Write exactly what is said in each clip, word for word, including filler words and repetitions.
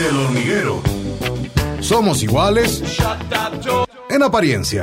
El Hormiguero. Somos iguales en apariencia.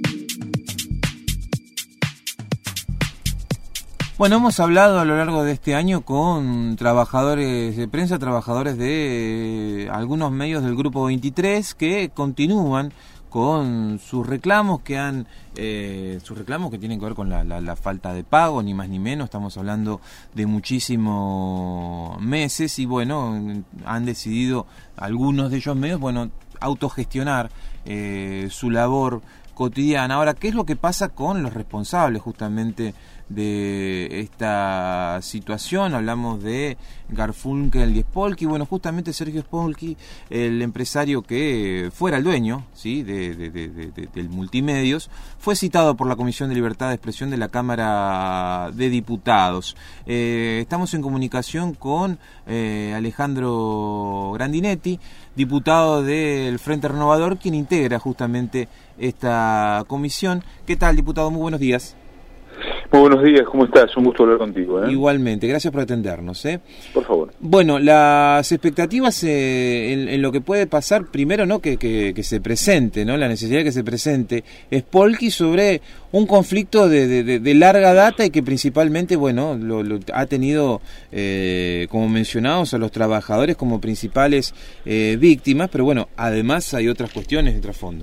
Bueno, hemos hablado a lo largo de este año con trabajadores de prensa, trabajadores de eh, algunos medios del Grupo veintitrés que continúan con sus reclamos que han eh, sus reclamos que tienen que ver con la, la, la falta de pago, ni más ni menos. Estamos hablando de muchísimos meses y bueno, han decidido algunos de ellos medios, bueno, autogestionar eh, su labor cotidiana. Ahora, ¿qué es lo que pasa con los responsables justamente de esta situación? Hablamos de Garfunkel y Spolky. Bueno, justamente Sergio Spolky, el empresario que fuera el dueño, ¿sí?, de, de, de, de, de, del Multimedios, fue citado por la Comisión de Libertad de Expresión de la Cámara de Diputados. Eh, estamos en comunicación con eh, Alejandro Grandinetti, diputado del Frente Renovador, quien integra justamente esta comisión. ¿Qué tal, diputado? Muy buenos días. Muy buenos días, ¿cómo estás? Un gusto hablar contigo, ¿eh? Igualmente, gracias por atendernos, ¿eh? Por favor. Bueno, las expectativas eh, en, en lo que puede pasar, primero, ¿no?, que, que, que se presente, ¿no?, la necesidad de que se presente Spolky sobre un conflicto de, de, de, de larga data y que principalmente, bueno, lo, lo ha tenido, eh, como mencionados, a los trabajadores como principales eh, víctimas, pero bueno, además hay otras cuestiones de trasfondo.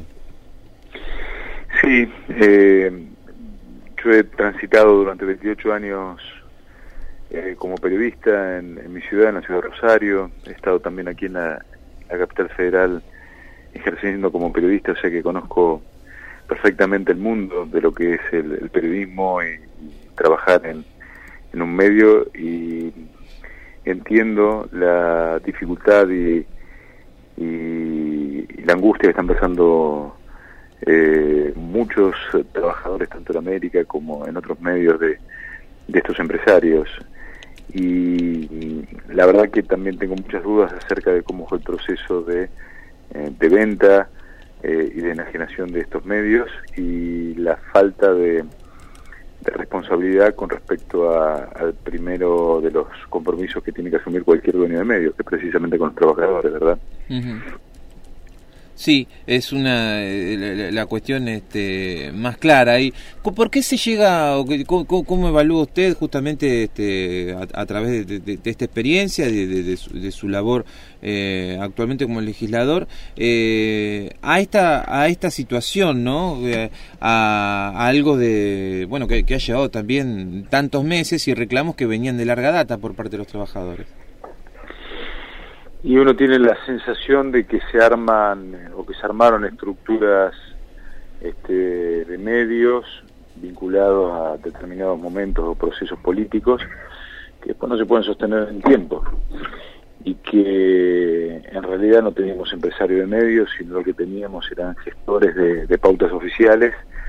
Sí, eh... yo he transitado durante veintiocho años eh, como periodista en, en mi ciudad, en la ciudad de Rosario. He estado también aquí en la, la capital federal ejerciendo como periodista, o sea que conozco perfectamente el mundo de lo que es el, el periodismo y, y trabajar en, en un medio, y entiendo la dificultad y, y, y la angustia que están pasando Eh, muchos trabajadores tanto en América como en otros medios de, de estos empresarios, y, y la verdad que también tengo muchas dudas acerca de cómo fue el proceso de, eh, de venta eh, y de enajenación de estos medios, y la falta de, de responsabilidad con respecto a, al primero de los compromisos que tiene que asumir cualquier dueño de medios, que es precisamente con los trabajadores, ¿verdad? Uh-huh. Sí, es una la, la cuestión este, más clara. ¿Y por qué se llega, o cómo, cómo evalúa usted justamente este, a, a través de, de, de esta experiencia, de, de, de, su, de su labor eh, actualmente como legislador, eh, a esta a esta situación, ¿no? Eh, a, a algo de bueno que, que ha llevado también tantos meses y reclamos que venían de larga data por parte de los trabajadores? Y uno tiene la sensación de que se arman o que se armaron estructuras este, de medios vinculados a determinados momentos o procesos políticos que después no se pueden sostener en el tiempo, y que en realidad no teníamos empresarios de medios, sino lo que teníamos eran gestores de, de pautas oficiales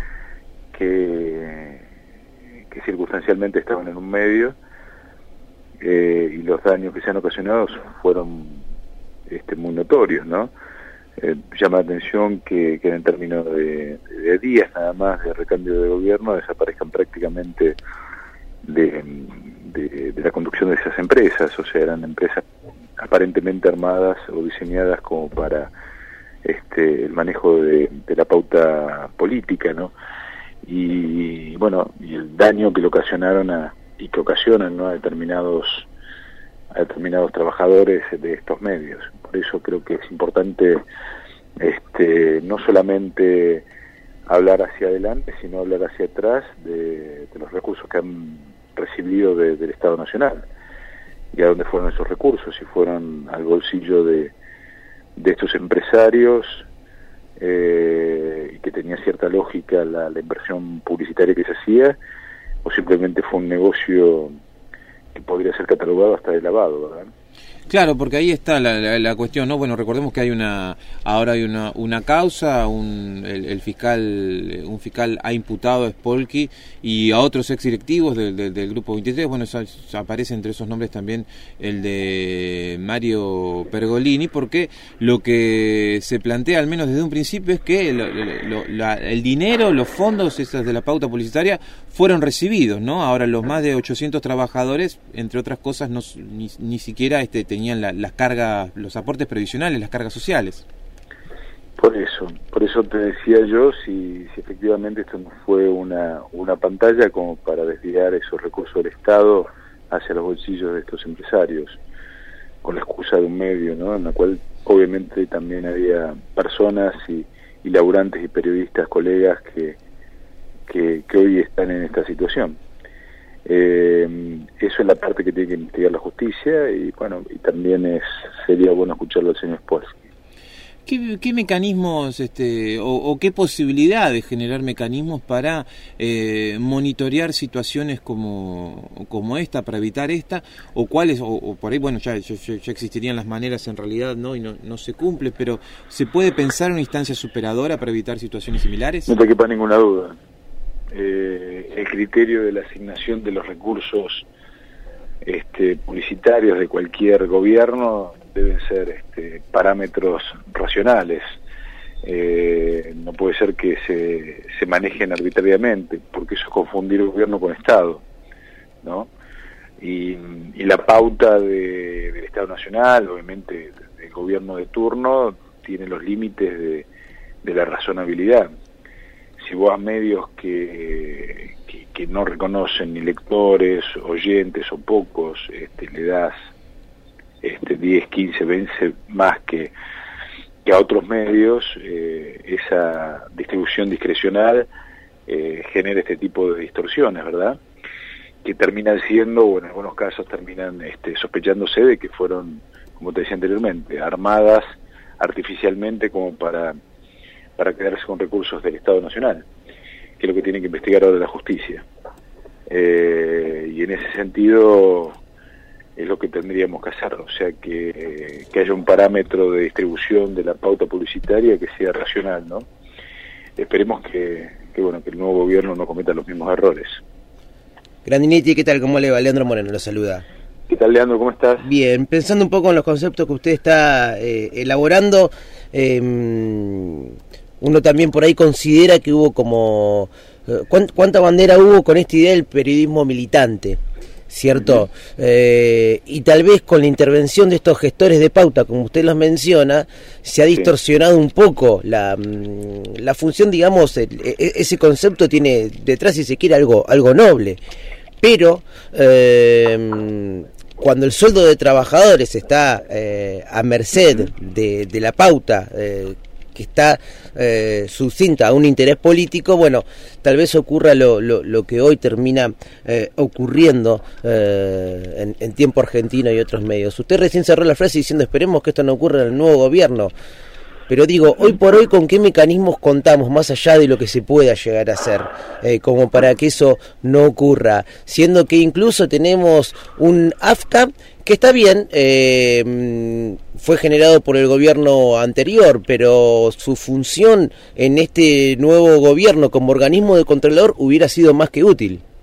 que, que circunstancialmente estaban en un medio. Eh, y los daños que se han ocasionado fueron este, muy notorios, ¿no? Eh, llama la atención que, que en términos de, de días nada más de recambio de gobierno desaparezcan prácticamente de, de, de la conducción de esas empresas. O sea, eran empresas aparentemente armadas o diseñadas como para este, el manejo de, de la pauta política, ¿no? Y bueno, y el daño que le ocasionaron a y que ocasionan, ¿no?, a determinados a determinados trabajadores de estos medios. Por eso creo que es importante este no solamente hablar hacia adelante, sino hablar hacia atrás de, de los recursos que han recibido de, del Estado Nacional y a dónde fueron esos recursos, si fueron al bolsillo de, de estos empresarios eh, y que tenía cierta lógica la, la inversión publicitaria que se hacía, o simplemente fue un negocio que podría ser catalogado hasta de lavado, ¿verdad? Claro, porque ahí está la, la, la cuestión, ¿no? Bueno, recordemos que hay una, ahora hay una, una causa, un, el, el fiscal, un fiscal ha imputado a Spolky y a otros exdirectivos del, del, del Grupo veintitrés. Bueno, eso, aparece entre esos nombres también el de Mario Pergolini, porque lo que se plantea, al menos desde un principio, es que lo, lo, la, el dinero, los fondos esas de la pauta publicitaria fueron recibidos, ¿no? Ahora los más de ochocientos trabajadores, entre otras cosas, no, ni, ni siquiera este tenían la, las cargas, los aportes previsionales, las cargas sociales. Por eso, por eso te decía yo, si, si efectivamente esto no fue una, una pantalla como para desviar esos recursos del Estado hacia los bolsillos de estos empresarios, con la excusa de un medio, ¿no?, en la cual obviamente también había personas y, y laburantes y periodistas, colegas que, que, que hoy están en esta situación. Eh, eso es la parte que tiene que investigar la justicia y bueno, y también es sería bueno escucharlo al señor Spolsky. ¿Qué, qué mecanismos este, o, o qué posibilidad de generar mecanismos para eh, monitorear situaciones como, como esta, para evitar esta, o cuáles, o, o por ahí, bueno, ya, ya, ya existirían las maneras en realidad, ¿no? Y no, no se cumple, pero ¿se puede pensar en una instancia superadora para evitar situaciones similares? No te quepa ninguna duda. Eh, el criterio de la asignación de los recursos este, publicitarios de cualquier gobierno deben ser este, parámetros racionales. Eh, no puede ser que se, se manejen arbitrariamente, porque eso es confundir gobierno con Estado, ¿no? Y, y la pauta de, del Estado Nacional, obviamente del gobierno de turno, tiene los límites de, de la razonabilidad. Si vos a medios que, que, que no reconocen ni lectores, oyentes o pocos, este, le das este, diez, quince, veinte más que, que a otros medios, eh, esa distribución discrecional eh, genera este tipo de distorsiones, ¿verdad? Que terminan siendo, o en algunos casos terminan este, sospechándose de que fueron, como te decía anteriormente, armadas artificialmente como para, para quedarse con recursos del Estado Nacional, que es lo que tiene que investigar ahora la justicia. Eh, y en ese sentido es lo que tendríamos que hacer, o sea, que, que haya un parámetro de distribución de la pauta publicitaria que sea racional, ¿no? Esperemos que, que bueno, que el nuevo gobierno no cometa los mismos errores. Grandinetti, ¿qué tal? ¿Cómo le va? Leandro Moreno lo saluda. ¿Qué tal, Leandro? ¿Cómo estás? Bien, pensando un poco en los conceptos que usted está eh, elaborando, eh, uno también por ahí considera que hubo como... Eh, ¿Cuánta bandera hubo con esta idea del periodismo militante? ¿Cierto? Uh-huh. Eh, y tal vez con la intervención de estos gestores de pauta, como usted los menciona, se ha distorsionado sí. un poco la, la función, digamos, el, ese concepto tiene detrás, si se quiere, algo, algo noble. Pero eh, cuando el sueldo de trabajadores está eh, a merced de, de la pauta, eh, que está eh, sucinta a un interés político, bueno, tal vez ocurra lo, lo, lo que hoy termina eh, ocurriendo eh, en, en Tiempo Argentino y otros medios. Usted recién cerró la frase diciendo esperemos que esto no ocurra en el nuevo gobierno, pero digo, hoy por hoy, ¿con qué mecanismos contamos más allá de lo que se pueda llegar a hacer eh, como para que eso no ocurra? Siendo que incluso tenemos un A F C A que está bien, eh, fue generado por el gobierno anterior, pero su función en este nuevo gobierno como organismo de controlador hubiera sido más que útil.